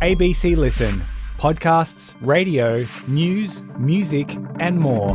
ABC Listen. Podcasts, radio, news, music and more.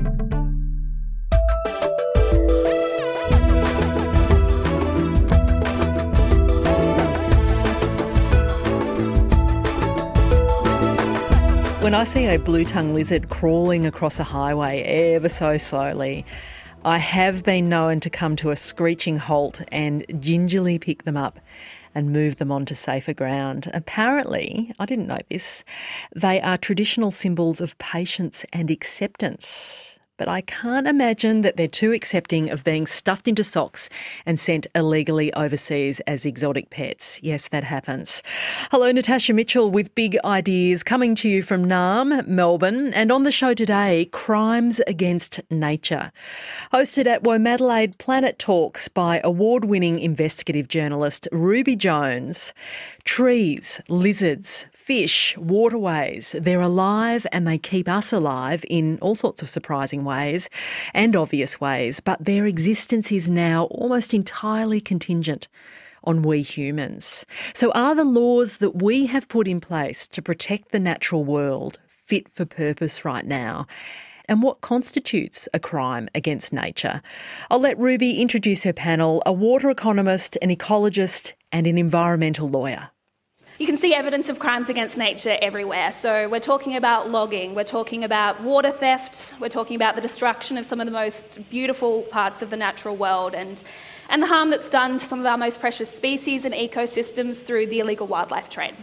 When I see a blue-tongue lizard crawling across a highway ever so slowly, I have been known to come to a screeching halt and gingerly pick them up and move them onto safer ground. Apparently, I didn't know this, they are traditional symbols of patience and acceptance. But I can't imagine that they're too accepting of being stuffed into socks and sent illegally overseas as exotic pets. Yes, that happens. Hello, Natasha Mitchell with Big Ideas, coming to you from Naarm, Melbourne. And on the show today, crimes against nature. Hosted at Womadelaide Planet Talks by award-winning investigative journalist Ruby Jones. Trees, lizards, fish, waterways, they're alive and they keep us alive in all sorts of surprising ways and obvious ways, but their existence is now almost entirely contingent on we humans. So are the laws that we have put in place to protect the natural world fit for purpose right now? And what constitutes a crime against nature? I'll let Ruby introduce her panel, a water economist, an ecologist and an environmental lawyer. You can see evidence of crimes against nature everywhere. So we're talking about logging, we're talking about water theft, we're talking about the destruction of some of the most beautiful parts of the natural world and the harm that's done to some of our most precious species and ecosystems through the illegal wildlife trade.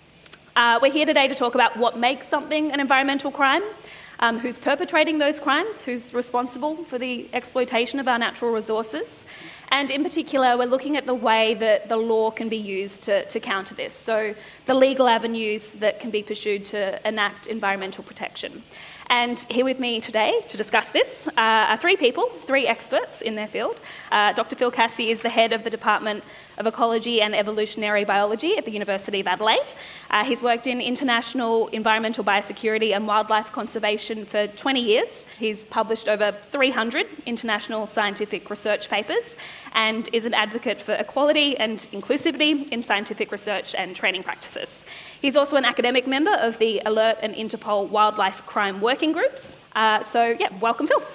We're here today to talk about what makes something an environmental crime, who's perpetrating those crimes, who's responsible for the exploitation of our natural resources. And in particular, we're looking at the way that the law can be used to counter this. So the legal avenues that can be pursued to enact environmental protection. And here with me today to discuss this are three people, three experts in their field. Dr. Phil Cassie is the head of the Department of Ecology and Evolutionary Biology at the University of Adelaide. He's worked in international environmental biosecurity and wildlife conservation for 20 years. He's published over 300 international scientific research papers and is an advocate for equality and inclusivity in scientific research and training practices. He's also an academic member of the ALERT and Interpol Wildlife Crime Working Groups. Welcome, Phil.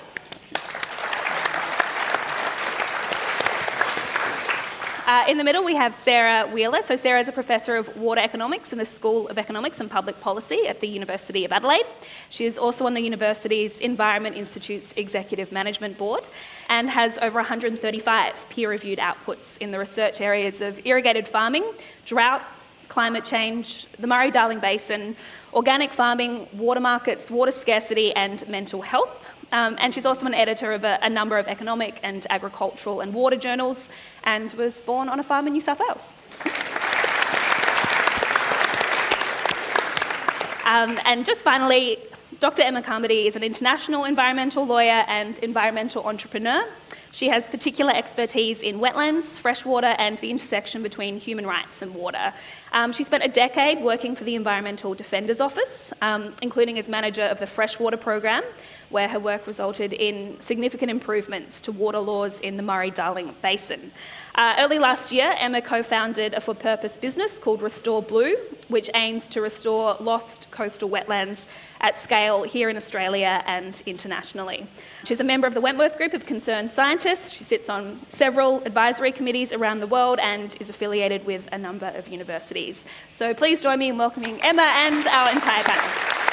In the middle, we have Sarah Wheeler. So Sarah is a professor of water economics in the School of Economics and Public Policy at the University of Adelaide. She is also on the university's Environment Institute's Executive Management Board and has over 135 peer-reviewed outputs in the research areas of irrigated farming, drought, climate change, the Murray-Darling Basin, organic farming, water markets, water scarcity and mental health. And she's also an editor of a number of economic and agricultural and water journals and was born on a farm in New South Wales. And just finally, Dr. Emma Carmody is an international environmental lawyer and environmental entrepreneur. She has particular expertise in wetlands, freshwater and the intersection between human rights and water. She spent a decade working for the Environmental Defender's Office, including as manager of the Freshwater Program, where her work resulted in significant improvements to water laws in the Murray-Darling Basin. Early last year, Emma co-founded a for-purpose business called Restore Blue, which aims to restore lost coastal wetlands at scale here in Australia and internationally. She's a member of the Wentworth Group of Concerned Scientists. She sits on several advisory committees around the world and is affiliated with a number of universities. So please join me in welcoming Emma and our entire panel.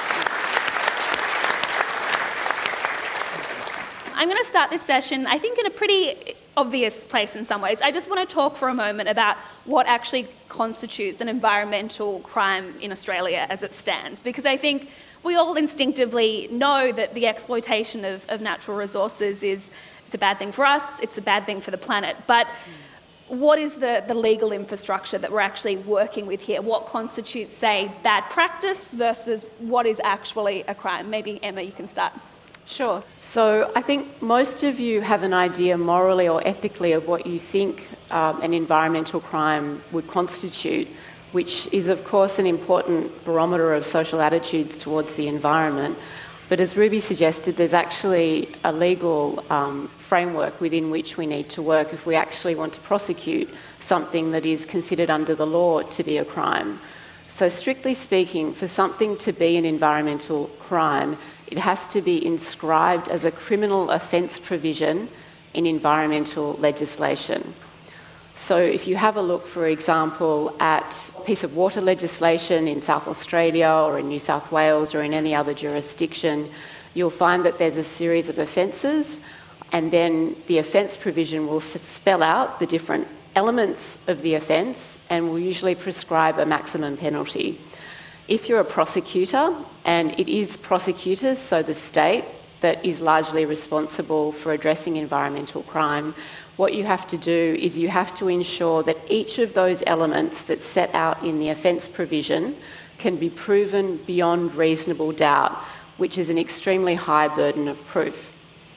I'm going to start this session, I think, in a pretty obvious place in some ways. I just want to talk for a moment about what actually constitutes an environmental crime in Australia as it stands, because I think we all instinctively know that the exploitation of natural resources it's a bad thing for us, it's a bad thing for the planet. But what is the legal infrastructure that we're actually working with here? What constitutes, say, bad practice versus what is actually a crime? Maybe, Emma, you can start. Sure. So I think most of you have an idea morally or ethically of what you think an environmental crime would constitute, which is, of course, an important barometer of social attitudes towards the environment. But as Ruby suggested, there's actually a legal framework within which we need to work if we actually want to prosecute something that is considered under the law to be a crime. So strictly speaking, for something to be an environmental crime, it has to be inscribed as a criminal offence provision in environmental legislation. So if you have a look, for example, at a piece of water legislation in South Australia or in New South Wales or in any other jurisdiction, you'll find that there's a series of offences, and then the offence provision will spell out the different elements of the offence and will usually prescribe a maximum penalty. If you're a prosecutor, and it is prosecutors, so the state, that is largely responsible for addressing environmental crime, what you have to do is you have to ensure that each of those elements that's set out in the offence provision can be proven beyond reasonable doubt, which is an extremely high burden of proof.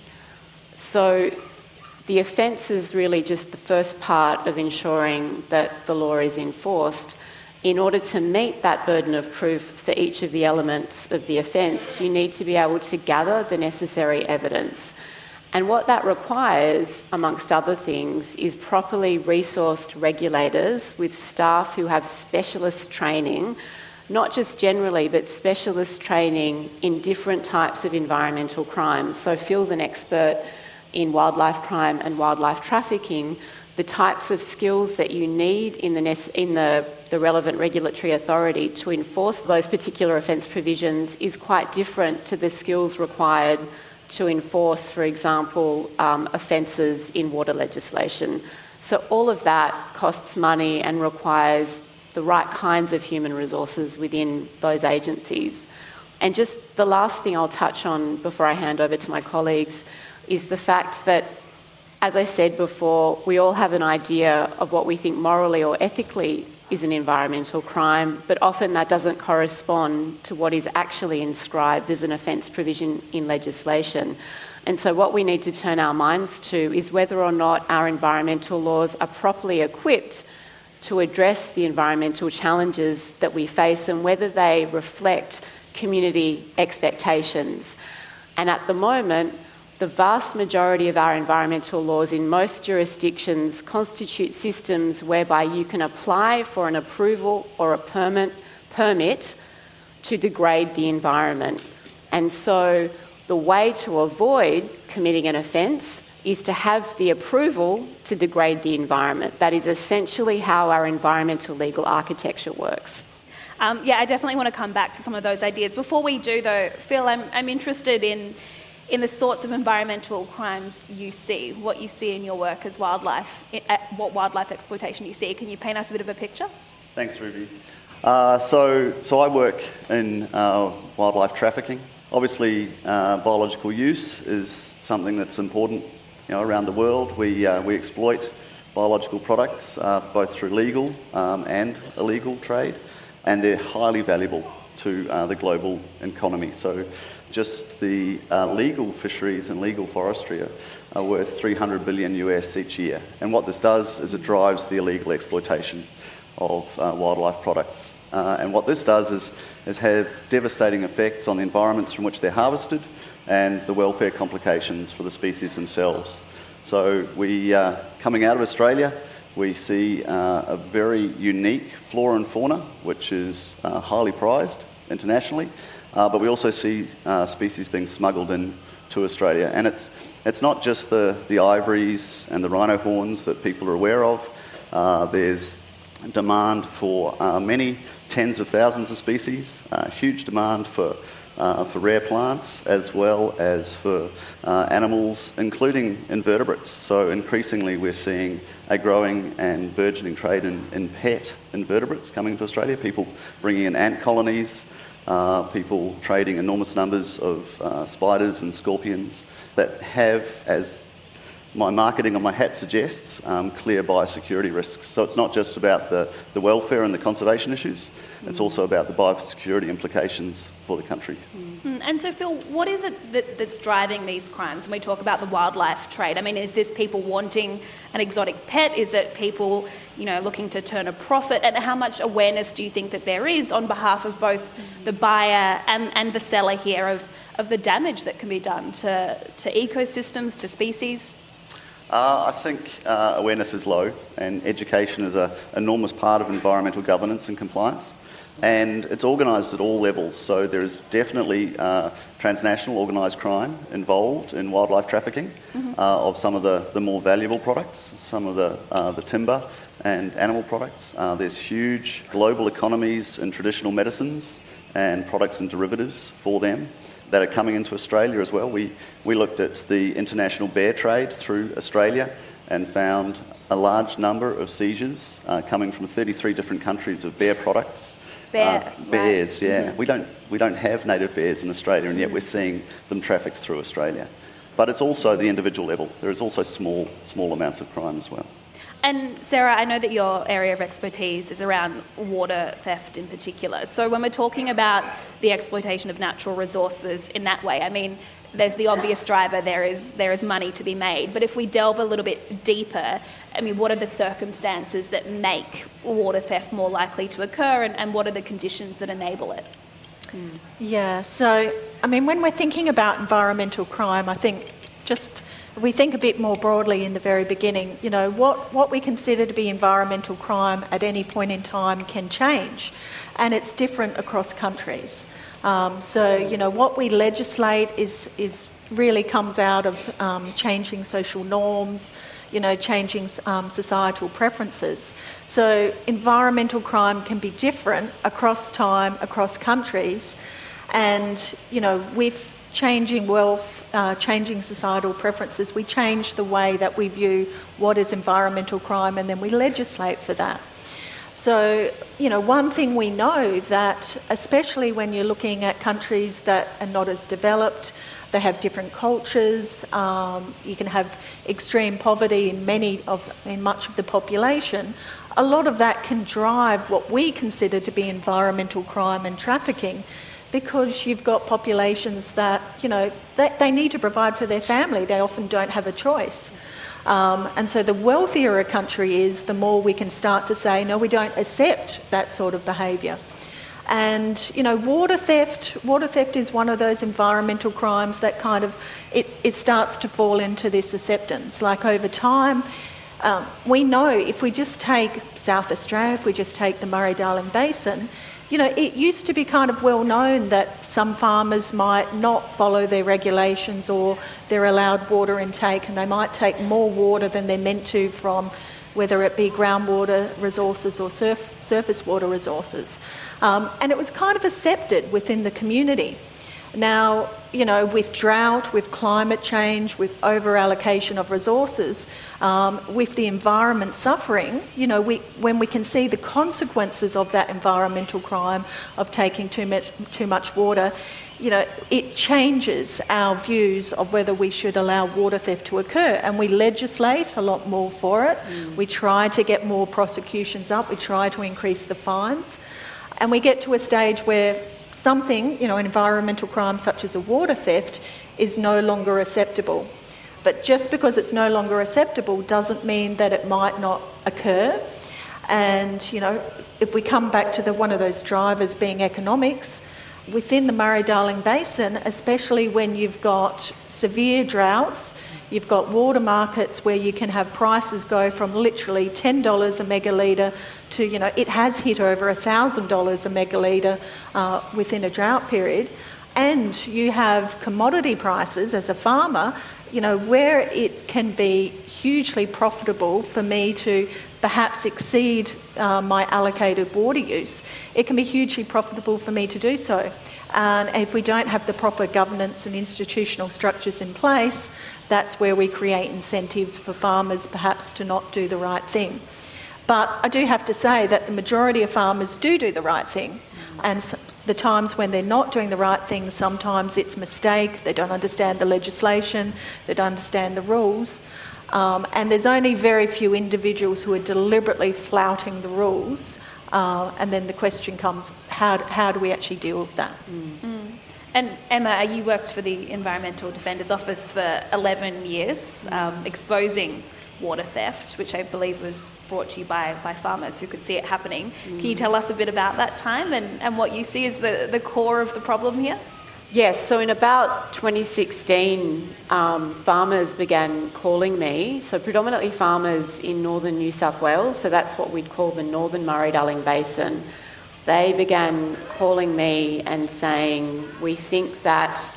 So the offence is really just the first part of ensuring that the law is enforced. In order to meet that burden of proof for each of the elements of the offence, you need to be able to gather the necessary evidence. And what that requires, amongst other things, is properly resourced regulators with staff who have specialist training, not just generally, but specialist training in different types of environmental crimes. So Phil's an expert in wildlife crime and wildlife trafficking. The types of skills that you need in the relevant regulatory authority to enforce those particular offence provisions is quite different to the skills required to enforce, for example, offences in water legislation. So all of that costs money and requires the right kinds of human resources within those agencies. And just the last thing I'll touch on before I hand over to my colleagues is the fact that, as I said before, we all have an idea of what we think morally or ethically is an environmental crime, but often that doesn't correspond to what is actually inscribed as an offence provision in legislation. And so what we need to turn our minds to is whether or not our environmental laws are properly equipped to address the environmental challenges that we face and whether they reflect community expectations. And at the moment, the vast majority of our environmental laws in most jurisdictions constitute systems whereby you can apply for an approval or a permit to degrade the environment. And so the way to avoid committing an offence is to have the approval to degrade the environment. That is essentially how our environmental legal architecture works. I definitely want to come back to some of those ideas. Before we do, though, Phil, I'm interested in the sorts of environmental crimes you see, what you see in your work as wildlife, what wildlife exploitation you see. Can you paint us a bit of a picture? Thanks, Ruby. So I work in wildlife trafficking. Obviously, biological use is something that's important, around the world. We exploit biological products both through legal and illegal trade, and they're highly valuable to the global economy. So just the legal fisheries and legal forestry are worth $300 billion US each year. And what this does is it drives the illegal exploitation of wildlife products. And what this does is have devastating effects on the environments from which they're harvested and the welfare complications for the species themselves. So coming out of Australia, we see a very unique flora and fauna, which is highly prized internationally, but we also see species being smuggled in to Australia. And it's not just the ivories and the rhino horns that people are aware of. There's demand for many tens of thousands of species, huge demand for rare plants as well as for animals, including invertebrates. So increasingly we're seeing a growing and burgeoning trade in pet invertebrates coming to Australia, people bringing in ant colonies, people trading enormous numbers of spiders and scorpions that have, as my marketing on my hat suggests, clear biosecurity risks. So it's not just about the welfare and the conservation issues, it's also about the biosecurity implications for the country. And so, Phil, what is it that's driving these crimes when we talk about the wildlife trade? I mean, is this people wanting an exotic pet? Is it people, looking to turn a profit? And how much awareness do you think that there is on behalf of both the buyer and the seller here of the damage that can be done to ecosystems, to species? I think awareness is low, and education is an enormous part of environmental governance and compliance. And it's organised at all levels, so there's definitely transnational organised crime involved in wildlife trafficking of some of the more valuable products, some of the timber and animal products. There's huge global economies in traditional medicines and products and derivatives for them that are coming into Australia as well. We looked at the international bear trade through Australia and found a large number of seizures coming from 33 different countries of bear products. Bears, yeah. We don't have native bears in Australia, and yet we're seeing them trafficked through Australia. But it's also the individual level. There is also small amounts of crime as well. And Sarah, I know that your area of expertise is around water theft in particular. So when we're talking about the exploitation of natural resources in that way, I mean, there's the obvious driver, there is money to be made. But if we delve a little bit deeper, I mean, what are the circumstances that make water theft more likely to occur, and what are the conditions that enable it? Yeah, so, I mean, when we're thinking about environmental crime, I think we think a bit more broadly in the very beginning. You know, what we consider to be environmental crime at any point in time can change, and it's different across countries. So, you know, what we legislate is really comes out of changing social norms, you know, changing societal preferences. So environmental crime can be different across time, across countries, and, you know, with changing wealth, changing societal preferences, we change the way that we view what is environmental crime, and then we legislate for that. So, you know, one thing we know that, especially when you're looking at countries that are not as developed, they have different cultures, you can have extreme poverty in much of the population. A lot of that can drive what we consider to be environmental crime and trafficking, because you've got populations that, you know, they need to provide for their family. They often don't have a choice. And so the wealthier a country is, the more we can start to say, no, we don't accept that sort of behaviour. And, you know, water theft is one of those environmental crimes that kind of, it starts to fall into this acceptance. Like over time, we know if we just take South Australia, if we just take the Murray-Darling Basin, you know, it used to be kind of well known that some farmers might not follow their regulations or their allowed water intake, and they might take more water than they're meant to from whether it be groundwater resources or surface water resources. And it was kind of accepted within the community. Now, you know, with drought, with climate change, with over-allocation of resources, with the environment suffering, you know, when we can see the consequences of that environmental crime of taking too much water, you know, it changes our views of whether we should allow water theft to occur. And we legislate a lot more for it. We try to get more prosecutions up. We try to increase the fines. And we get to a stage where something, you know, an environmental crime such as a water theft is no longer acceptable. But just because it's no longer acceptable doesn't mean that it might not occur. And, you know, if we come back to one of those drivers being economics, within the Murray-Darling Basin, especially when you've got severe droughts, you've got water markets where you can have prices go from literally $10 a megalitre to, you know, it has hit over $1,000 a megalitre within a drought period. And you have commodity prices as a farmer, you know, where it can be hugely profitable for me to perhaps exceed my allocated water use. It can be hugely profitable for me to do so. And if we don't have the proper governance and institutional structures in place, that's where we create incentives for farmers perhaps to not do the right thing. But I do have to say that the majority of farmers do the right thing. And the times when they're not doing the right thing, sometimes it's a mistake, they don't understand the legislation, they don't understand the rules. And there's only very few individuals who are deliberately flouting the rules. And then the question comes, how do we actually deal with that? And Emma, you worked for the Environmental Defenders Office for 11 years, exposing water theft, which I believe was brought to you by farmers who could see it happening. Can you tell us a bit about that time and what you see as the core of the problem here? Yes, so in about 2016, farmers began calling me, so predominantly farmers in northern New South Wales, so that's what we'd call the northern Murray-Darling Basin, they began calling me and saying, we think that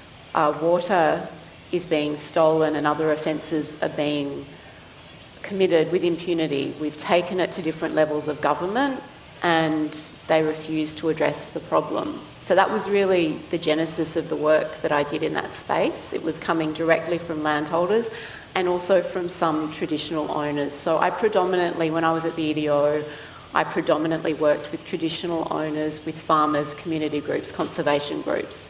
water is being stolen and other offences are being committed with impunity. We've taken it to different levels of government and they refuse to address the problem. So that was really the genesis of the work that I did in that space. It was coming directly from landholders and also from some traditional owners. So I predominantly, when I was at the EDO, I predominantly worked with traditional owners, with farmers, community groups, conservation groups.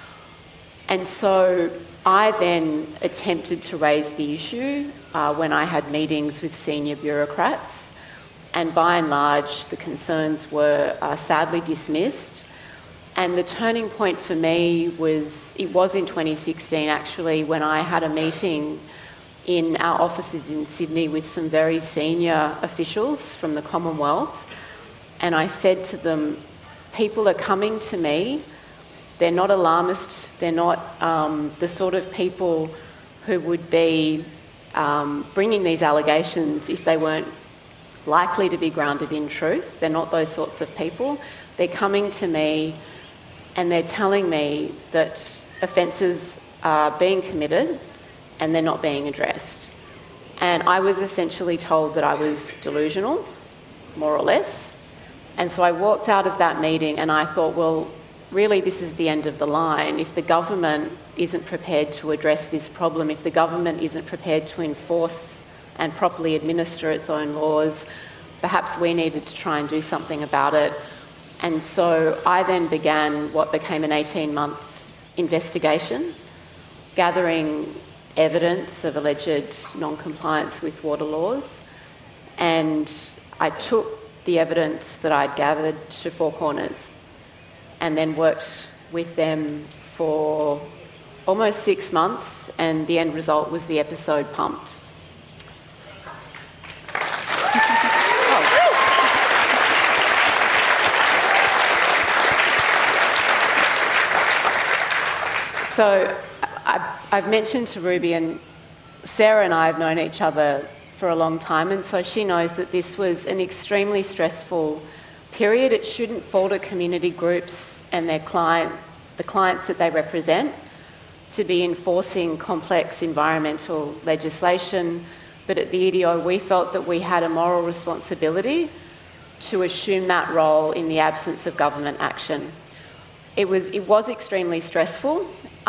And so I then attempted to raise the issue when I had meetings with senior bureaucrats, and by and large the concerns were sadly dismissed. And the turning point for me was in 2016 actually, when I had a meeting in our offices in Sydney with some very senior officials from the Commonwealth, and I said to them, people are coming to me, they're not alarmist, they're not the sort of people who would be bringing these allegations if they weren't likely to be grounded in truth. They're not those sorts of people. They're coming to me and they're telling me that offences are being committed and they're not being addressed. And I was essentially told that I was delusional, more or less. And so I walked out of that meeting and I thought, well, really this is the end of the line. If the government isn't prepared to address this problem, if the government isn't prepared to enforce and properly administer its own laws, perhaps we needed to try and do something about it. And so I then began what became an 18-month investigation, gathering evidence of alleged non-compliance with water laws. And I took the evidence that I'd gathered to Four Corners and then worked with them for almost 6 months, and the end result was the episode Pumped. So I've mentioned to Ruby, and Sarah and I have known each other for a long time, and so she knows that this was an extremely stressful period. It shouldn't fall to community groups and the clients that they represent to be enforcing complex environmental legislation. But at the EDO, we felt that we had a moral responsibility to assume that role in the absence of government action. It was extremely stressful,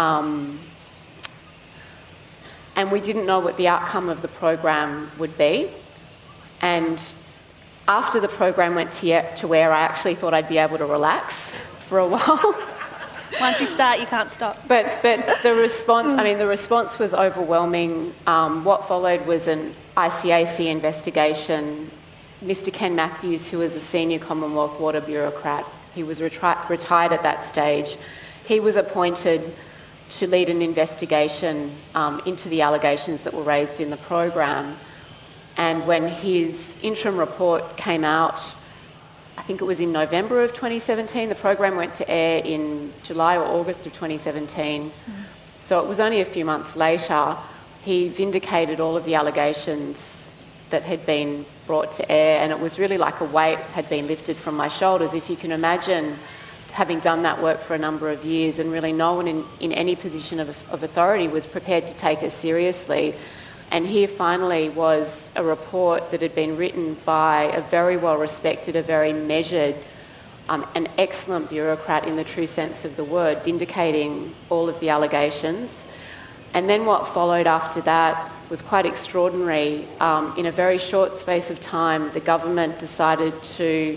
and we didn't know what the outcome of the program would be. And after the program went to air, I actually thought I'd be able to relax for a while. Once you start, you can't stop. But the response was overwhelming. What followed was an ICAC investigation. Mr. Ken Matthews, who was a senior Commonwealth water bureaucrat, he was retired at that stage. He was appointed to lead an investigation into the allegations that were raised in the program. And when his interim report came out, I think it was in November of 2017, the program went to air in July or August of 2017. So it was only a few months later, he vindicated all of the allegations that had been brought to air, and it was really like a weight had been lifted from my shoulders. If you can imagine having done that work for a number of years, and really no one in any position of authority was prepared to take it seriously. And here finally was a report that had been written by a very well-respected, a very measured, an excellent bureaucrat in the true sense of the word, vindicating all of the allegations. And then what followed after that was quite extraordinary. In a very short space of time, the government decided to,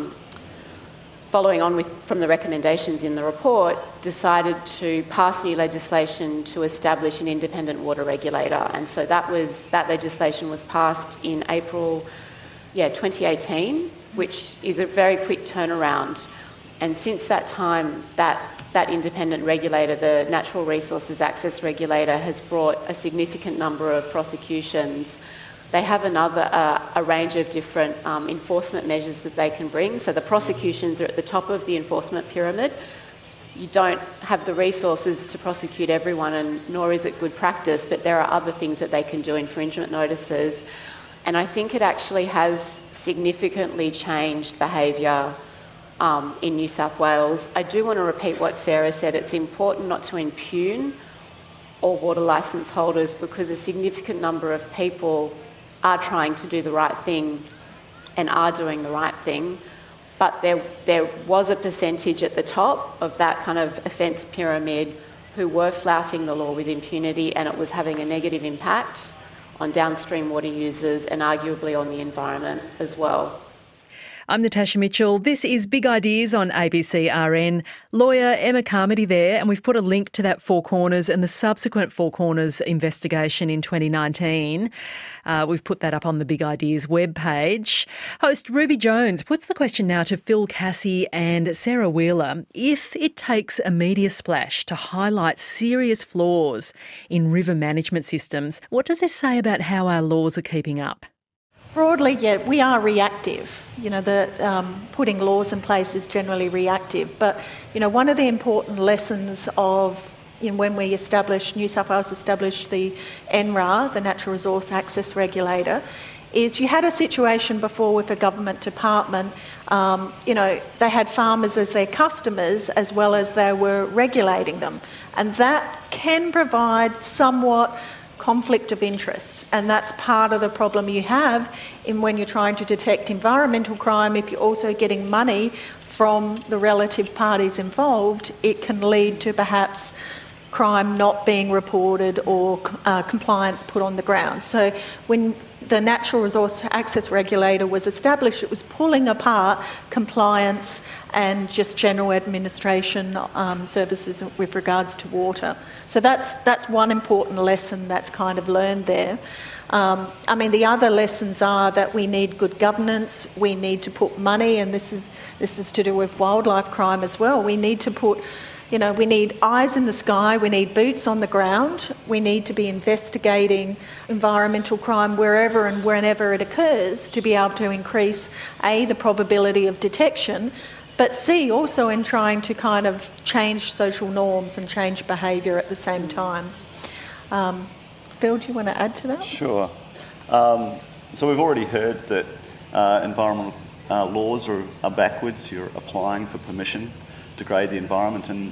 following on from the recommendations in the report, decided to pass new legislation to establish an independent water regulator. And so that legislation was passed in April 2018, which is a very quick turnaround. And since that time, that independent regulator, the Natural Resources Access Regulator, has brought a significant number of prosecutions. They have a range of different enforcement measures that they can bring. So the prosecutions are at the top of the enforcement pyramid. You don't have the resources to prosecute everyone, and nor is it good practice, but there are other things that they can do, infringement notices. And I think it actually has significantly changed behaviour in New South Wales. I do want to repeat what Sarah said. It's important not to impugn all water licence holders because a significant number of people are trying to do the right thing and are doing the right thing. But there was a percentage at the top of that kind of offence pyramid who were flouting the law with impunity, and it was having a negative impact on downstream water users and arguably on the environment as well. I'm Natasha Mitchell. This is Big Ideas on ABC RN. Lawyer Emma Carmody there, and we've put a link to that Four Corners and the subsequent Four Corners investigation in 2019. We've put that up on the Big Ideas webpage. Host Ruby Jones puts the question now to Phil Cassie and Sarah Wheeler. If it takes a media splash to highlight serious flaws in river management systems, what does this say about how our laws are keeping up? Broadly, yeah, we are reactive. Putting laws in place is generally reactive. But, one of the important lessons of when we established, New South Wales established the NRA, the Natural Resource Access Regulator, is you had a situation before with a government department, they had farmers as their customers as well as they were regulating them. And that can provide somewhat conflict of interest, and that's part of the problem you have in when you're trying to detect environmental crime. If you're also getting money from the relative parties involved, it can lead to perhaps crime not being reported or compliance put on the ground. So when the Natural Resource Access Regulator was established, it was pulling apart compliance and just general administration services with regards to water. So that's one important lesson that's kind of learned there. The other lessons are that we need good governance, we need to put money, and this is to do with wildlife crime as well. We need to put we need eyes in the sky, we need boots on the ground, we need to be investigating environmental crime wherever and whenever it occurs to be able to increase, A, the probability of detection, but C, also in trying to kind of change social norms and change behaviour at the same time. Phil, do you want to add to that? Sure. So we've already heard that environmental laws are backwards. You're applying for permission to degrade the environment, and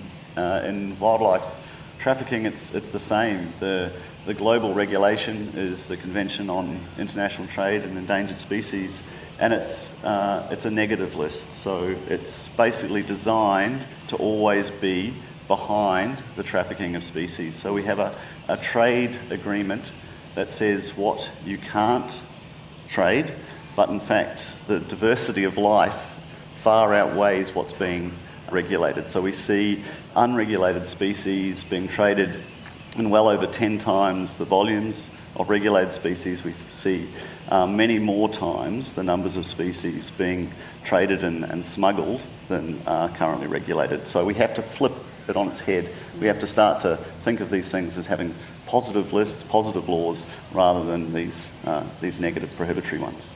in wildlife trafficking it's the same. The global regulation is the Convention on International Trade in Endangered Species, and it's a negative list. So it's basically designed to always be behind the trafficking of species. So we have a trade agreement that says what you can't trade, but in fact the diversity of life far outweighs what's being regulated. So we see unregulated species being traded in well over 10 times the volumes of regulated species. We see many more times the numbers of species being traded and smuggled than are currently regulated. So we have to flip it on its head. We have to start to think of these things as having positive lists, positive laws, rather than these negative prohibitory ones.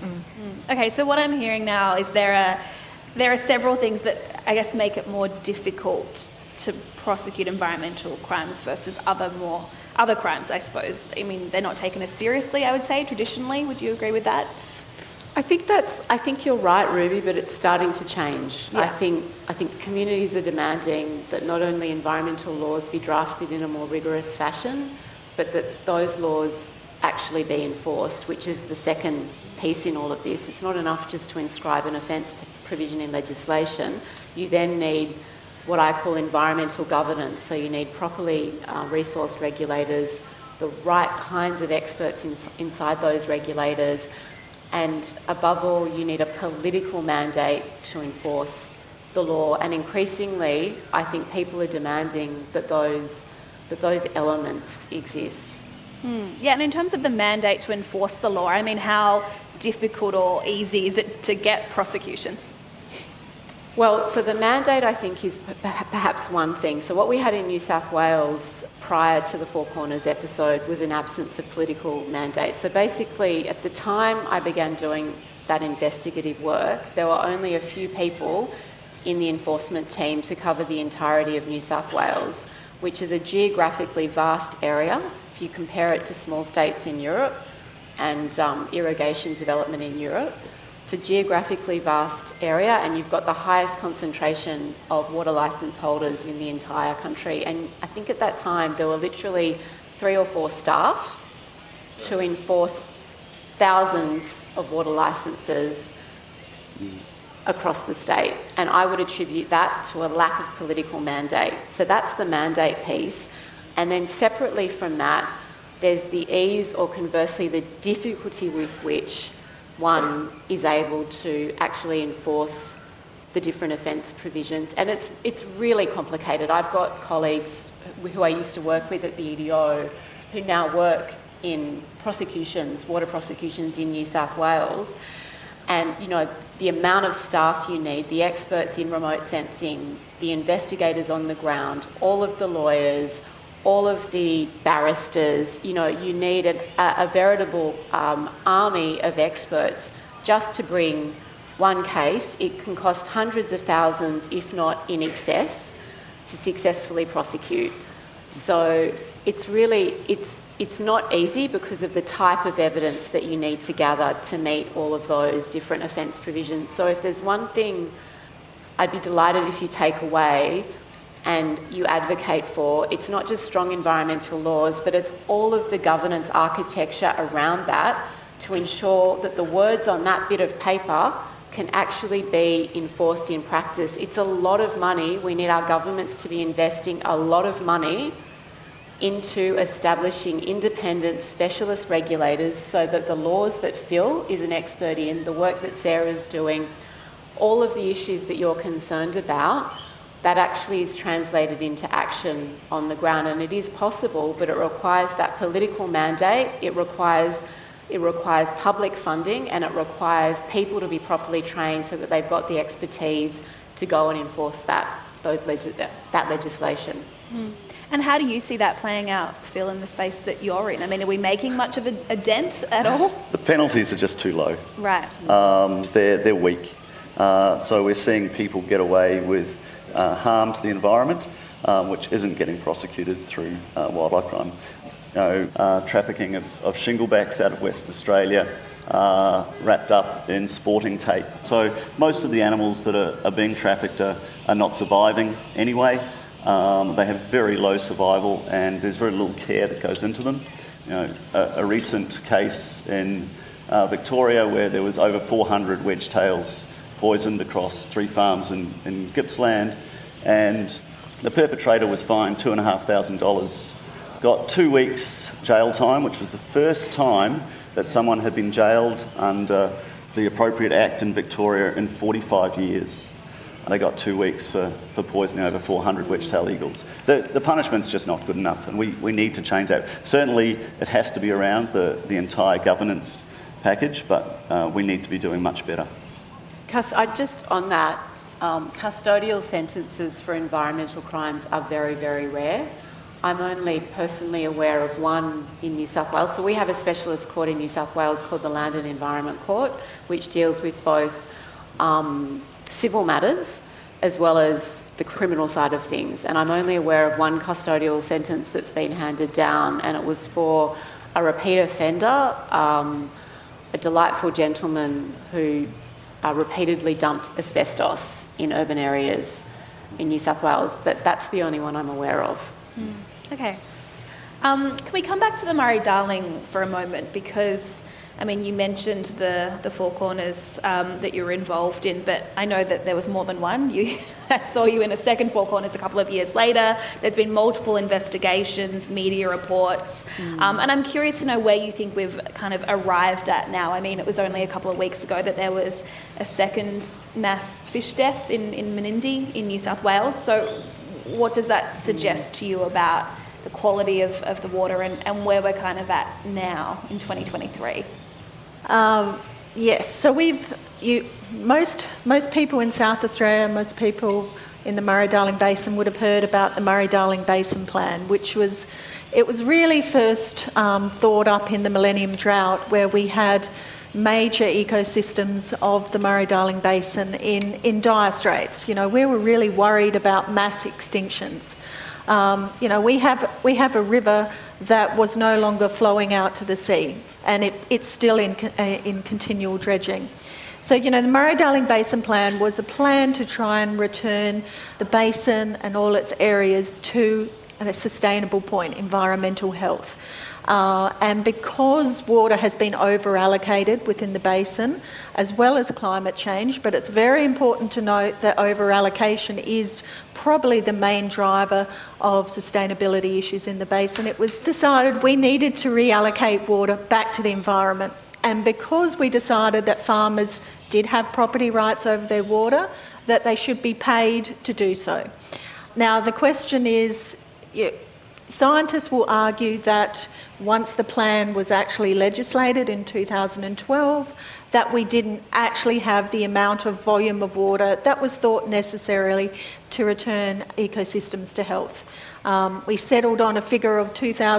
Okay, so what I'm hearing now is there are several things that I guess make it more difficult to prosecute environmental crimes versus other crimes, I suppose. I mean, they're not taken as seriously, I would say, traditionally. Would you agree with that? I think you're right, Ruby, but it's starting to change. Yeah. I think communities are demanding that not only environmental laws be drafted in a more rigorous fashion, but that those laws actually be enforced, which is the second piece in all of this. It's not enough just to inscribe an offence provision in legislation. You then need what I call environmental governance. So you need properly resourced regulators, the right kinds of experts inside those regulators, and above all, you need a political mandate to enforce the law. And increasingly, I think people are demanding that those elements exist. Yeah, and in terms of the mandate to enforce the law, I mean, how difficult or easy is it to get prosecutions? Well, so the mandate, I think, is perhaps one thing. So what we had in New South Wales prior to the Four Corners episode was an absence of political mandate. So basically, at the time I began doing that investigative work, there were only a few people in the enforcement team to cover the entirety of New South Wales, which is a geographically vast area. If you compare it to small states in Europe and irrigation development in Europe, It's a geographically vast area, and you've got the highest concentration of water licence holders in the entire country. And I think at that time there were literally 3 or 4 staff to enforce thousands of water licences across the state. And I would attribute that to a lack of political mandate. So that's the mandate piece. And then separately from that, there's the ease, or conversely the difficulty with which one is able to actually enforce the different offence provisions. And it's really complicated. I've got colleagues who I used to work with at the EDO who now work in prosecutions, water prosecutions in New South Wales. And, you know, the amount of staff you need, the experts in remote sensing, the investigators on the ground, all of the lawyers, all of the barristers, you know, you need a veritable army of experts just to bring one case. It can cost hundreds of thousands, if not in excess, to successfully prosecute. So it's really, it's not easy because of the type of evidence that you need to gather to meet all of those different offence provisions. So if there's one thing I'd be delighted if you take away and you advocate for, it's not just strong environmental laws, but it's all of the governance architecture around that to ensure that the words on that bit of paper can actually be enforced in practice. It's a lot of money. We need our governments to be investing a lot of money into establishing independent specialist regulators so that the laws that Phil is an expert in, the work that Sarah's doing, all of the issues that you're concerned about, that actually is translated into action on the ground. And it is possible, but it requires that political mandate, it requires public funding, and it requires people to be properly trained so that they've got the expertise to go and enforce that legislation. Mm. And how do you see that playing out, Phil, in the space that you're in? I mean, are we making much of a dent at all? The penalties are just too low. Right. They're weak. So we're seeing people get away with harm to the environment, which isn't getting prosecuted through wildlife crime. You know, trafficking of shinglebacks out of Western Australia wrapped up in sporting tape. So most of the animals that are being trafficked are not surviving anyway. They have very low survival, and there's very little care that goes into them. You know, a recent case in Victoria where there was over 400 wedge-tails poisoned across 3 farms in Gippsland, and the perpetrator was fined $2,500. Got 2 weeks jail time, which was the first time that someone had been jailed under the appropriate act in Victoria in 45 years. They got 2 weeks for poisoning over 400 wedge-tailed eagles. The punishment's just not good enough, and we need to change that. Certainly it has to be around the entire governance package, but we need to be doing much better. Just on that, custodial sentences for environmental crimes are very, very rare. I'm only personally aware of one in New South Wales. So we have a specialist court in New South Wales called the Land and Environment Court, which deals with both civil matters as well as the criminal side of things. And I'm only aware of one custodial sentence that's been handed down, and it was for a repeat offender, a delightful gentleman who repeatedly dumped asbestos in urban areas in New South Wales, but that's the only one I'm aware of. Mm. Okay. Can we come back to the Murray-Darling for a moment? Because, I mean, you mentioned the Four Corners that you were involved in, but I know that there was more than one. I saw you in a second Four Corners a couple of years later. There's been multiple investigations, media reports, and I'm curious to know where you think we've kind of arrived at now. I mean, it was only a couple of weeks ago that there was a second mass fish death in Menindee in New South Wales. So what does that suggest to you about the quality of the water and where we're kind of at now in 2023? Yes, so most people in South Australia, most people in the Murray-Darling Basin would have heard about the Murray-Darling Basin Plan, which was really first thought up in the Millennium Drought, where we had major ecosystems of the Murray-Darling Basin in dire straits. You know, we were really worried about mass extinctions. You know, we have a river that was no longer flowing out to the sea, and it's still in continual dredging. So, the Murray-Darling Basin Plan was a plan to try and return the basin and all its areas to a sustainable point, environmental health. And because water has been over-allocated within the basin, as well as climate change, but it's very important to note that over-allocation is probably the main driver of sustainability issues in the basin. It was decided we needed to reallocate water back to the environment. And because we decided that farmers did have property rights over their water, that they should be paid to do so. Now, the question is, scientists will argue that once the plan was actually legislated in 2012, that we didn't actually have the amount of volume of water that was thought necessarily to return ecosystems to health. We settled on a figure of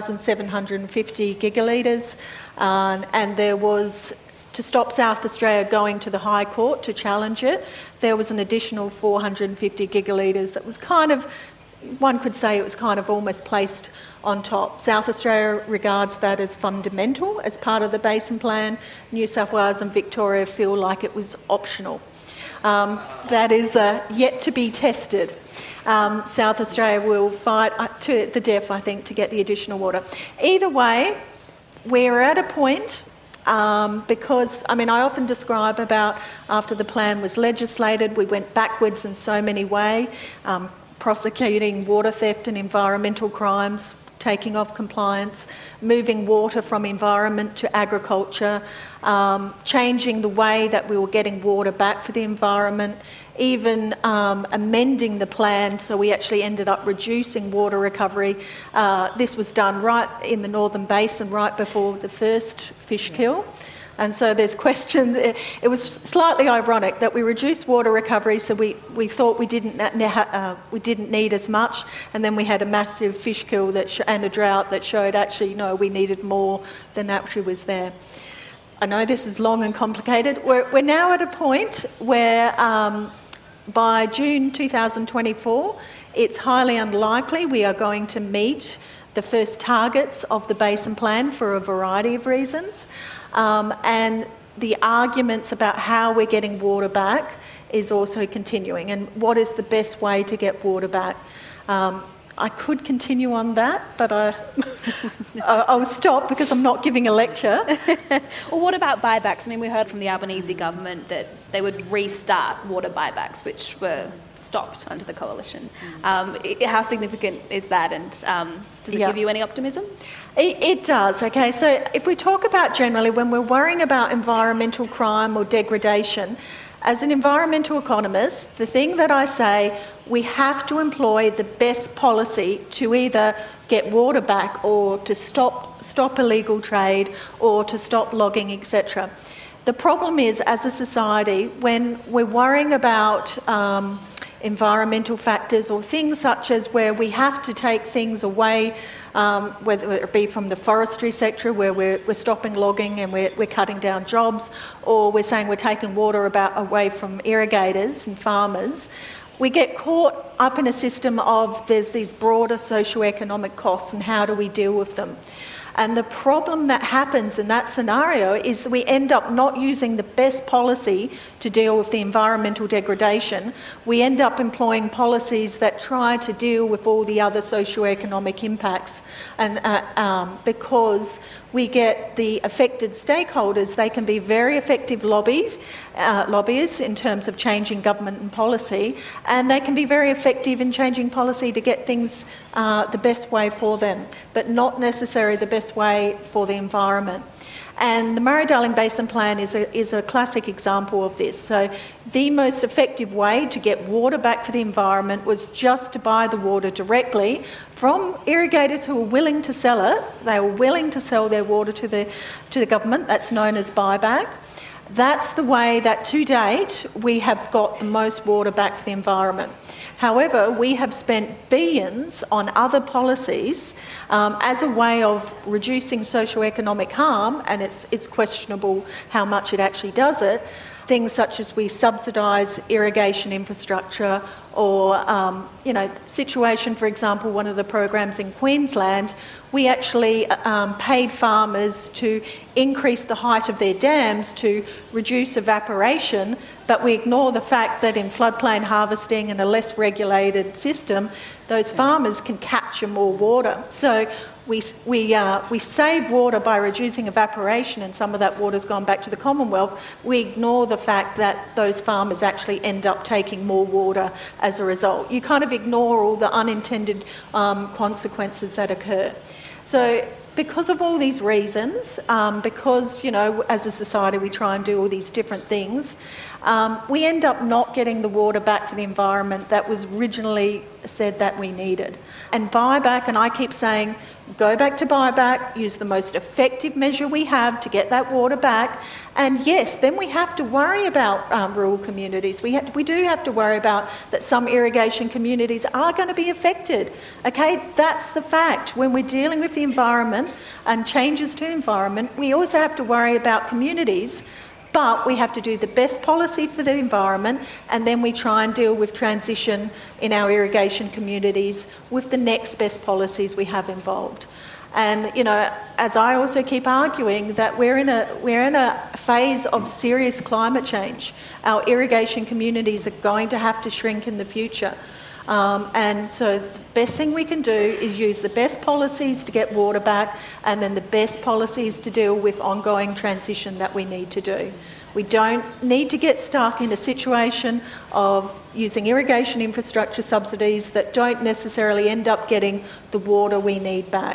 2,750 gigalitres, and there was, to stop South Australia going to the High Court to challenge it, there was an additional 450 gigalitres that was one could say it was almost placed on top. South Australia regards that as fundamental as part of the Basin Plan. New South Wales and Victoria feel like it was optional. That is yet to be tested. South Australia will fight to the death, I think, to get the additional water. Either way, we're at a point because, I often describe about after the plan was legislated, we went backwards in so many ways, prosecuting water theft and environmental crimes, taking off compliance, moving water from environment to agriculture, changing the way that we were getting water back for the environment, even amending the plan so we actually ended up reducing water recovery. This was done right in the Northern Basin, right before the first fish kill. And so there's questions. It was slightly ironic that we reduced water recovery, so we thought we didn't need as much, and then we had a massive fish kill and a drought that showed actually no, we needed more than actually was there. I know this is long and complicated. We're now at a point where by June 2024, it's highly unlikely we are going to meet the first targets of the Basin Plan for a variety of reasons. And the arguments about how we're getting water back is also continuing, and what is the best way to get water back. I could continue on that, but I'll stop because I'm not giving a lecture. Well, what about buybacks? We heard from the Albanese government that they would restart water buybacks, which were stopped under the coalition. How significant is that, and does it give you any optimism? It does, okay. So if we talk about generally, when we're worrying about environmental crime or degradation, as an environmental economist, the thing that I say, we have to employ the best policy to either get water back or to stop illegal trade or to stop logging, etc. The problem is, as a society, when we're worrying about environmental factors or things such as where we have to take things away, whether it be from the forestry sector where we're stopping logging and we're cutting down jobs, or we're saying we're taking water away from irrigators and farmers, we get caught up in a system of there's these broader socioeconomic costs and how do we deal with them. And the problem that happens in that scenario is that we end up not using the best policy to deal with the environmental degradation. We end up employing policies that try to deal with all the other socioeconomic impacts. And because we get the affected stakeholders, they can be very effective lobbyists in terms of changing government and policy, and they can be very effective in changing policy to get things the best way for them, but not necessarily the best way for the environment. And the Murray-Darling Basin Plan is a classic example of this. So the most effective way to get water back for the environment was just to buy the water directly from irrigators who were willing to sell it. They were willing to sell their water to the government. That's known as buyback. That's the way that to date we have got the most water back for the environment. However, we have spent billions on other policies as a way of reducing socioeconomic harm, and it's questionable how much it actually does it. things such as we subsidise irrigation infrastructure, or situation, for example, one of the programs in Queensland, we actually paid farmers to increase the height of their dams to reduce evaporation, but we ignore the fact that in floodplain harvesting and a less regulated system, those farmers can capture more water. So we save water by reducing evaporation, and some of that water's gone back to the Commonwealth. We ignore the fact that those farmers actually end up taking more water as a result. You kind of ignore all the unintended consequences that occur. So because of all these reasons, because, as a society we try and do all these different things, we end up not getting the water back for the environment that was originally said that we needed. And buyback, and I keep saying, go back to buyback, use the most effective measure we have to get that water back. And yes, then we have to worry about rural communities. We do have to worry about that some irrigation communities are going to be affected. Okay, that's the fact. When we're dealing with the environment and changes to the environment, we also have to worry about communities. But we have to do the best policy for the environment, and then we try and deal with transition in our irrigation communities with the next best policies we have involved. And, as I also keep arguing, that we're in a phase of serious climate change. Our irrigation communities are going to have to shrink in the future. And so the best thing we can do is use the best policies to get water back, and then the best policies to deal with ongoing transition that we need to do. We don't need to get stuck in a situation of using irrigation infrastructure subsidies that don't necessarily end up getting the water we need back.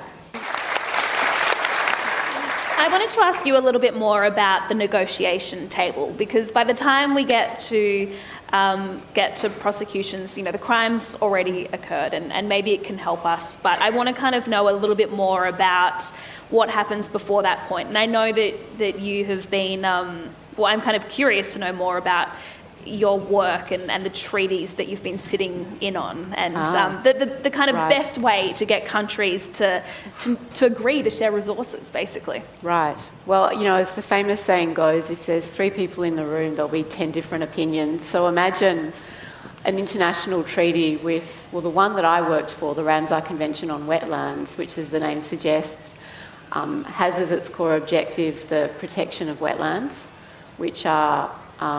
I wanted to ask you a little bit more about the negotiation table, because by the time we get to prosecutions, the crime's already occurred, and maybe it can help us. But I want to kind of know a little bit more about what happens before that point. And I know that you have been, I'm kind of curious to know more about your work and the treaties that you've been sitting in on, and the kind of best way to get countries to agree to share resources, basically. Right. Well, as the famous saying goes, if there's 3 people in the room, there'll be 10 different opinions. So imagine an international treaty with, the one that I worked for, the Ramsar Convention on Wetlands, which, as the name suggests, has as its core objective the protection of wetlands, which are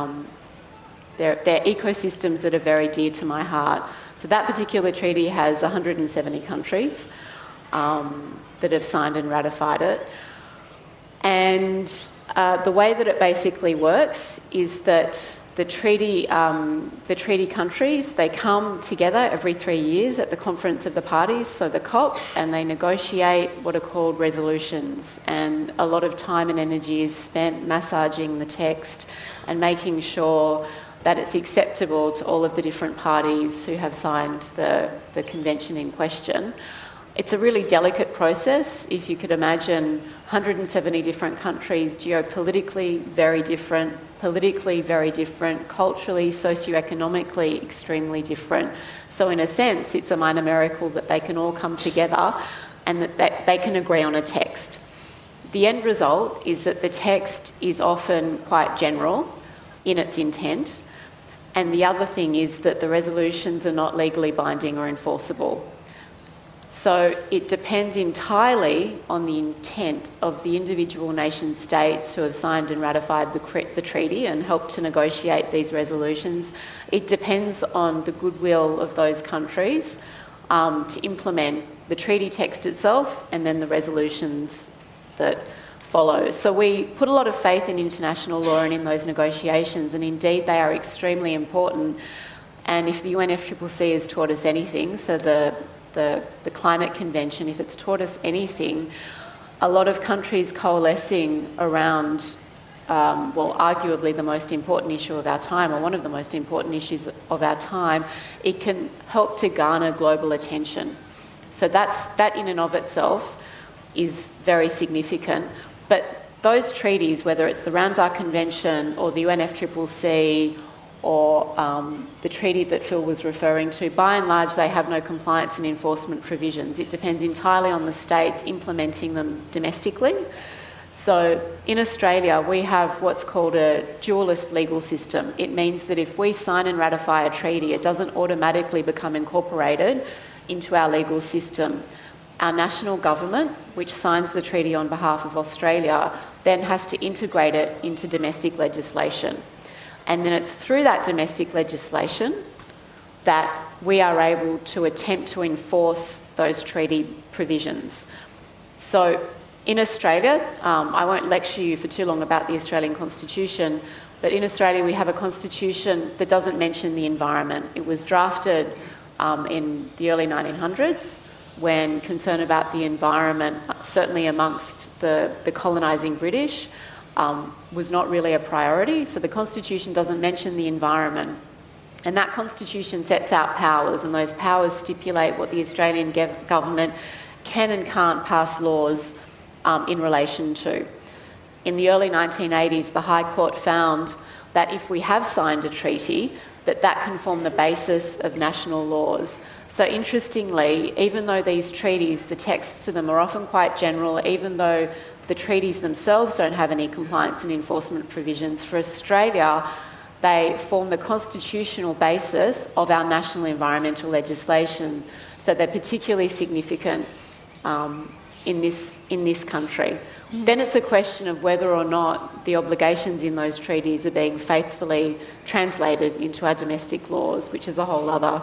they're ecosystems that are very dear to my heart. So that particular treaty has 170 countries that have signed and ratified it. And the way that it basically works is that the treaty countries, they come together every 3 years at the Conference of the Parties, so the COP, and they negotiate what are called resolutions. And a lot of time and energy is spent massaging the text and making sure that it's acceptable to all of the different parties who have signed the convention in question. It's a really delicate process. If you could imagine 170 different countries, geopolitically very different, politically very different, culturally, socioeconomically extremely different. So in a sense, it's a minor miracle that they can all come together and that they can agree on a text. The end result is that the text is often quite general in its intent, and the other thing is that the resolutions are not legally binding or enforceable. So it depends entirely on the intent of the individual nation states who have signed and ratified the treaty and helped to negotiate these resolutions. It depends on the goodwill of those countries to implement the treaty text itself and then the resolutions that follow. So we put a lot of faith in international law and in those negotiations, and indeed they are extremely important. And if the UNFCCC has taught us anything, so the Climate Convention, if it's taught us anything, a lot of countries coalescing around, arguably the most important issue of our time, or one of the most important issues of our time, it can help to garner global attention. So that in and of itself is very significant. But those treaties, whether it's the Ramsar Convention or the UNFCCC or the treaty that Phil was referring to, by and large they have no compliance and enforcement provisions. It depends entirely on the states implementing them domestically. So in Australia, we have what's called a dualist legal system. It means that if we sign and ratify a treaty, it doesn't automatically become incorporated into our legal system. Our national government, which signs the treaty on behalf of Australia, then has to integrate it into domestic legislation. And then it's through that domestic legislation that we are able to attempt to enforce those treaty provisions. So in Australia, I won't lecture you for too long about the Australian Constitution, but in Australia we have a constitution that doesn't mention the environment. It was drafted in the early 1900s when concern about the environment, certainly amongst the colonising British, was not really a priority. So the Constitution doesn't mention the environment. And that Constitution sets out powers, and those powers stipulate what the Australian government can and can't pass laws in relation to. In the early 1980s, the High Court found that if we have signed a treaty, that can form the basis of national laws. So interestingly, even though these treaties, the texts to them are often quite general, even though the treaties themselves don't have any compliance and enforcement provisions, for Australia, they form the constitutional basis of our national environmental legislation. So they're particularly significant in this country. Then it's a question of whether or not the obligations in those treaties are being faithfully translated into our domestic laws, which is a whole other.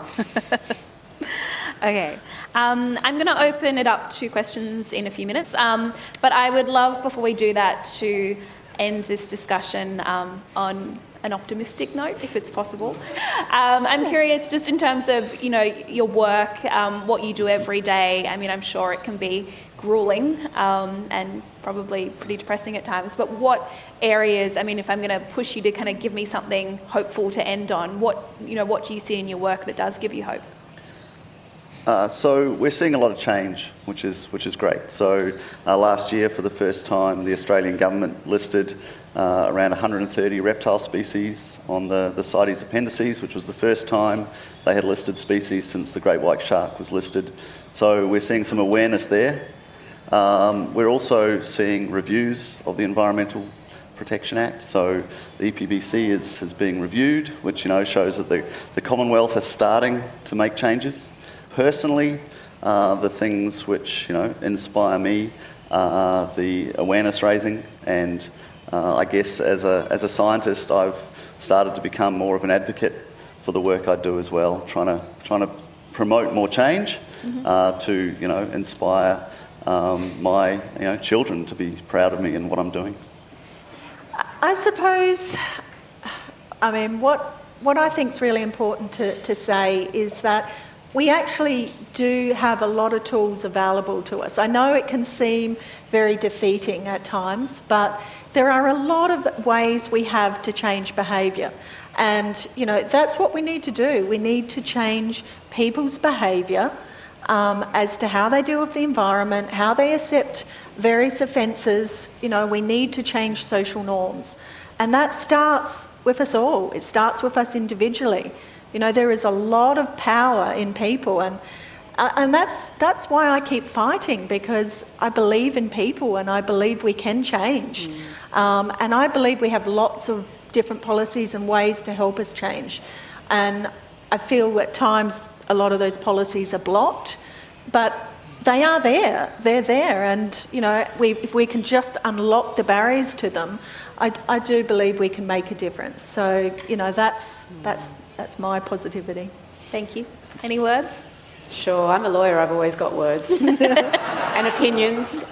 Okay. I'm going to open it up to questions in a few minutes, but I would love, before we do that, to end this discussion on an optimistic note, if it's possible. I'm curious, just in terms of, your work, what you do every day. I mean, I'm sure it can be grueling and probably pretty depressing at times, but what areas, I mean, if I'm going to push you to kind of give me something hopeful to end on, what do you see in your work that does give you hope? So we're seeing a lot of change, which is great. So last year, for the first time, the Australian government listed around 130 reptile species on the CITES appendices, which was the first time they had listed species since the great white shark was listed. So we're seeing some awareness there. We're also seeing reviews of the Environmental Protection Act. So the EPBC is being reviewed, which shows that the Commonwealth is starting to make changes. Personally, the things which inspire me are the awareness raising, and I guess as a scientist, I've started to become more of an advocate for the work I do as well, trying to promote more change, to inspire my children to be proud of me and what I'm doing. I suppose, I mean, what I think is really important to say is that we actually do have a lot of tools available to us. I know it can seem very defeating at times, but there are a lot of ways we have to change behaviour. And, that's what we need to do. We need to change people's behaviour as to how they deal with the environment, how they accept various offences. We need to change social norms. And that starts with us all. It starts with us individually. There is a lot of power in people, and that's why I keep fighting, because I believe in people and I believe we can change. And I believe we have lots of different policies and ways to help us change. And I feel at times a lot of those policies are blocked, but they are there. They're there, and if we can just unlock the barriers to them, I do believe we can make a difference. So that's my positivity. Thank you. Any words? Sure, I'm a lawyer, I've always got words and opinions.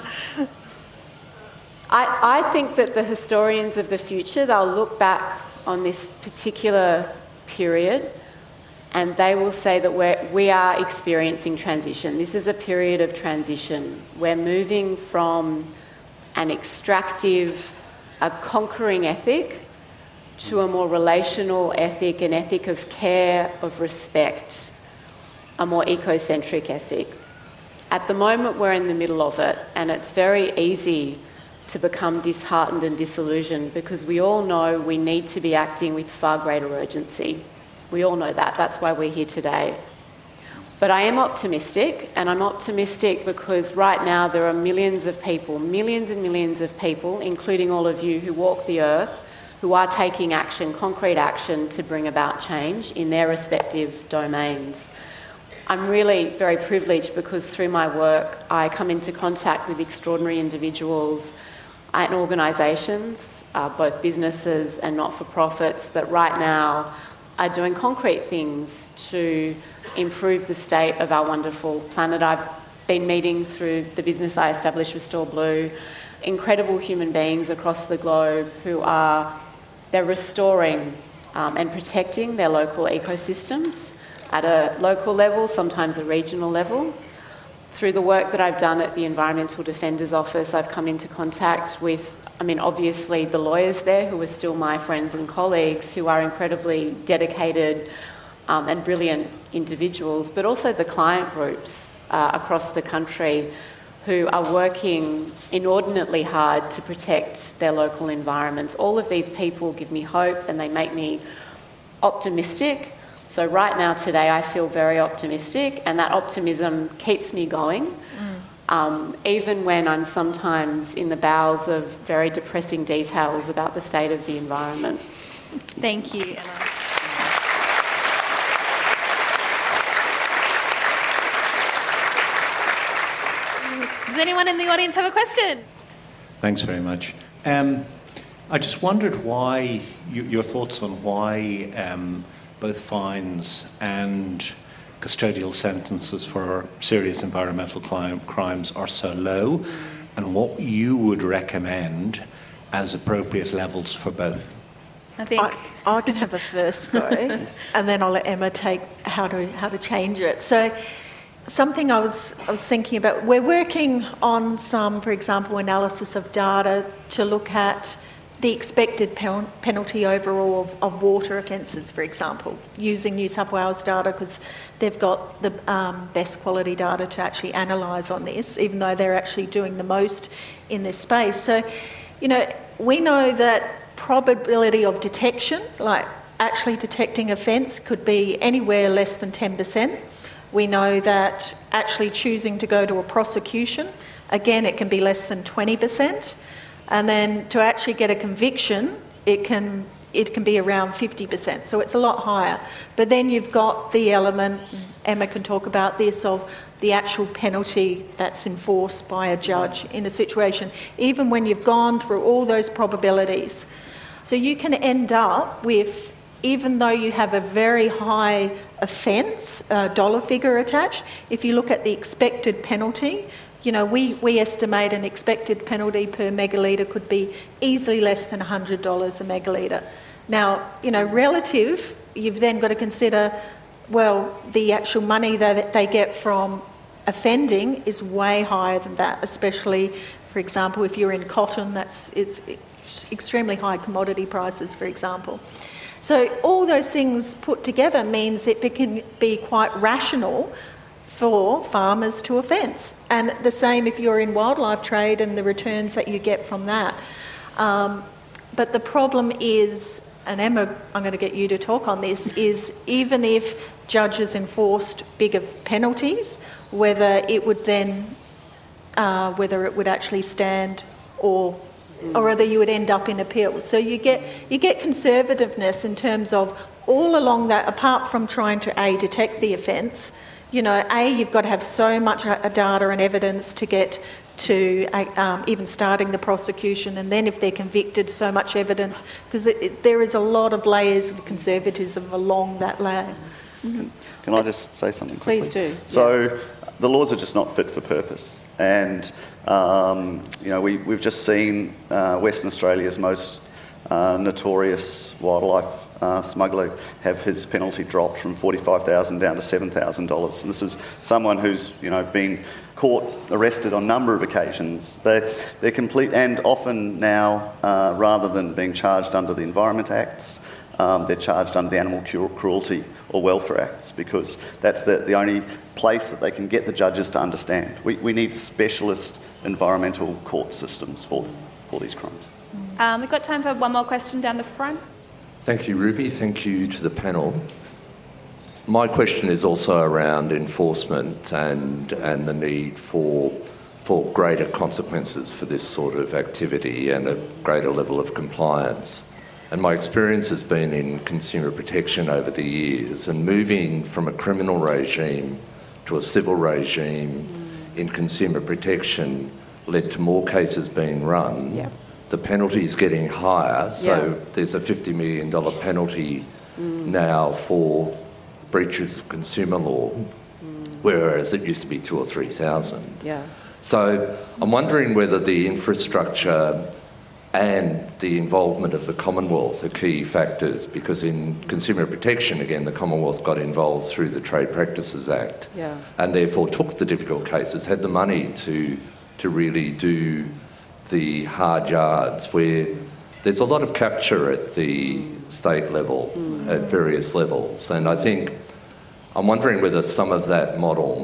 I think that the historians of the future, they'll look back on this particular period and they will say that we are experiencing transition. This is a period of transition. We're moving from an extractive, a conquering ethic to a more relational ethic, an ethic of care, of respect, a more ecocentric ethic. At the moment, we're in the middle of it, and it's very easy to become disheartened and disillusioned because we all know we need to be acting with far greater urgency. We all know that. That's why we're here today. But I am optimistic, and I'm optimistic because right now there are millions and millions of people, including all of you who walk the earth, who are taking action, concrete action, to bring about change in their respective domains. I'm really very privileged because through my work I come into contact with extraordinary individuals and organisations, both businesses and not-for-profits, that right now are doing concrete things to improve the state of our wonderful planet. I've been meeting through the business I established, Restore Blue, incredible human beings across the globe who they're restoring and protecting their local ecosystems at a local level, sometimes a regional level. Through the work that I've done at the Environmental Defender's Office, I've come into contact with, obviously the lawyers there who are still my friends and colleagues, who are incredibly dedicated and brilliant individuals, but also the client groups across the country who are working inordinately hard to protect their local environments. All of these people give me hope and they make me optimistic. So right now, today, I feel very optimistic, and that optimism keeps me going, even when I'm sometimes in the bowels of very depressing details about the state of the environment. Thank you, Emma. Does anyone in the audience have a question? Thanks very much. I just wondered why, your thoughts on why both fines and custodial sentences for serious environmental crimes are so low, and what you would recommend as appropriate levels for both. I can have a first go, and then I'll let Emma take how to change it. So, something I was thinking about, we're working on some, for example, analysis of data to look at the expected penalty overall of water offences, for example, using New South Wales data, because they've got the best quality data to actually analyse on this, even though they're actually doing the most in this space. So, we know that probability of detection, like actually detecting offence, could be anywhere less than 10%. We know that actually choosing to go to a prosecution, again, it can be less than 20%. And then to actually get a conviction, it can be around 50%. So it's a lot higher. But then you've got the element, Emma can talk about this, of the actual penalty that's enforced by a judge in a situation, even when you've gone through all those probabilities. So you can end up with, even though you have a very high offence, dollar figure attached, if you look at the expected penalty, we estimate an expected penalty per megalitre could be easily less than $100 a megalitre. Now, relative, you've then got to consider, well, the actual money that they get from offending is way higher than that, especially, for example, if you're in cotton, it's extremely high commodity prices, for example. So all those things put together means it can be quite rational for farmers to offence. And the same if you're in wildlife trade and the returns that you get from that. But the problem is, and Emma, I'm going to get you to talk on this, is even if judges enforced bigger penalties, whether it would actually stand or whether you would end up in appeals. So you get conservativeness in terms of all along that, apart from trying to detect the offence. You've got to have so much data and evidence to get to even starting the prosecution, and then if they're convicted, so much evidence, because there is a lot of layers of conservatism along that layer. Can I just say something quickly? Please do. So the laws are just not fit for purpose, and we've just seen Western Australia's most notorious wildlife smuggler have his penalty dropped from $45,000 down to $7,000. And this is someone who's been caught, arrested on a number of occasions. They're complete, and often now, rather than being charged under the Environment Acts, they're charged under the Animal Cruelty or Welfare Acts, because that's the only place that they can get the judges to understand. We need specialist environmental court systems for these crimes. We've got time for one more question down the front. Thank you, Ruby. Thank you to the panel. My question is also around enforcement and the need for greater consequences for this sort of activity and a greater level of compliance. And my experience has been in consumer protection over the years, and moving from a criminal regime to a civil regime in consumer protection led to more cases being run. Yeah. The penalties getting higher, so there's a $50 million penalty now for breaches of consumer law, whereas it used to be 2,000 or 3,000. Yeah. So I'm wondering whether the infrastructure and the involvement of the Commonwealth are key factors, because in consumer protection, again, the Commonwealth got involved through the Trade Practices Act and therefore took the difficult cases, had the money to really do the hard yards where there's a lot of capture at the state level, at various levels. And I think I'm wondering whether some of that model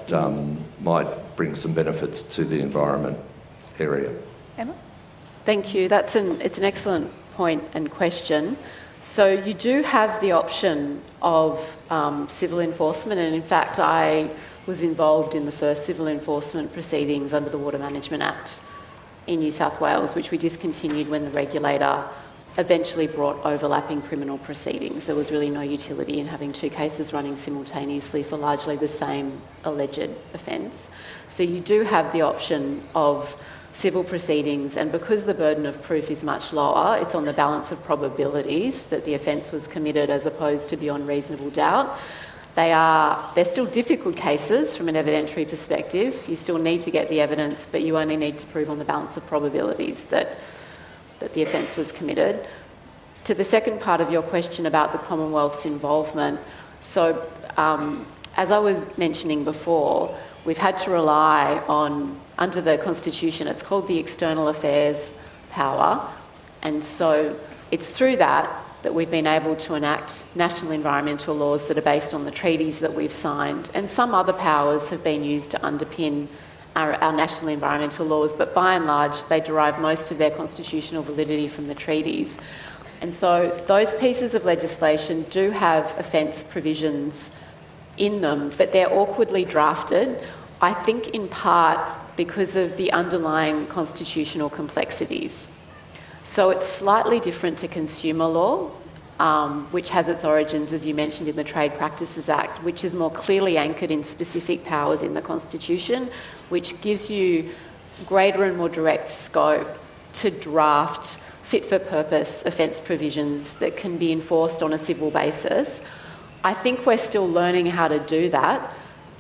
might bring some benefits to the environment area. Emma? Thank you. It's an excellent point and question. So you do have the option of civil enforcement, and in fact I was involved in the first civil enforcement proceedings under the Water Management Act in New South Wales, which we discontinued when the regulator eventually brought overlapping criminal proceedings. There was really no utility in having two cases running simultaneously for largely the same alleged offence. So you do have the option of civil proceedings, and because the burden of proof is much lower, it's on the balance of probabilities that the offence was committed as opposed to beyond reasonable doubt. They're still difficult cases from an evidentiary perspective. You still need to get the evidence, but you only need to prove on the balance of probabilities that the offence was committed. To the second part of your question about the Commonwealth's involvement, so as I was mentioning before, we've had to rely on, under the Constitution, it's called the External Affairs Power, and so it's through that we've been able to enact national environmental laws that are based on the treaties that we've signed, and some other powers have been used to underpin our national environmental laws, but by and large they derive most of their constitutional validity from the treaties. And so those pieces of legislation do have offence provisions in them, but they're awkwardly drafted, I think in part because of the underlying constitutional complexities. So it's slightly different to consumer law, which has its origins, as you mentioned, in the Trade Practices Act, which is more clearly anchored in specific powers in the Constitution, which gives you greater and more direct scope to draft fit-for-purpose offence provisions that can be enforced on a civil basis. I think we're still learning how to do that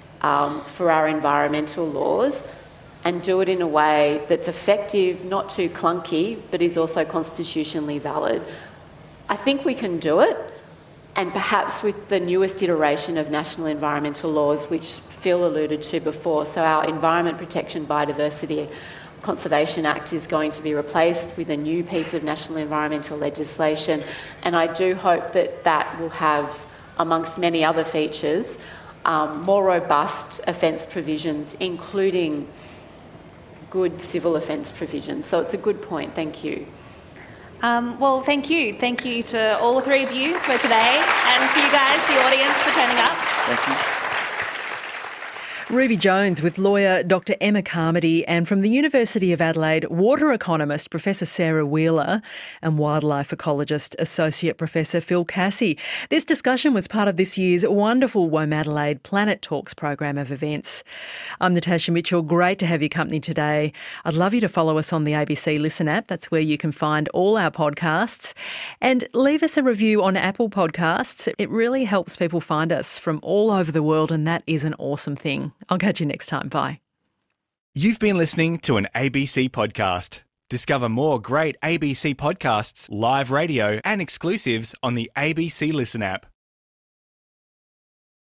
for our environmental laws, and do it in a way that's effective, not too clunky, but is also constitutionally valid. I think we can do it, and perhaps with the newest iteration of national environmental laws, which Phil alluded to before, so our Environment Protection Biodiversity Conservation Act is going to be replaced with a new piece of national environmental legislation, and I do hope that that will have, amongst many other features, more robust offence provisions, including good civil offence provisions. So it's a good point. Thank you. Well, thank you. Thank you to all three of you for today, and to you guys, the audience, for turning up. Thank you. Ruby Jones with lawyer Dr Emma Carmody, and from the University of Adelaide, water economist Professor Sarah Wheeler and wildlife ecologist Associate Professor Phil Cassie. This discussion was part of this year's wonderful WOMADelaide Planet Talks program of events. I'm Natasha Mitchell. Great to have your company today. I'd love you to follow us on the ABC Listen app. That's where you can find all our podcasts. And leave us a review on Apple Podcasts. It really helps people find us from all over the world, and that is an awesome thing. I'll catch you next time. Bye. You've been listening to an ABC podcast. Discover more great ABC podcasts, live radio and exclusives on the ABC Listen app.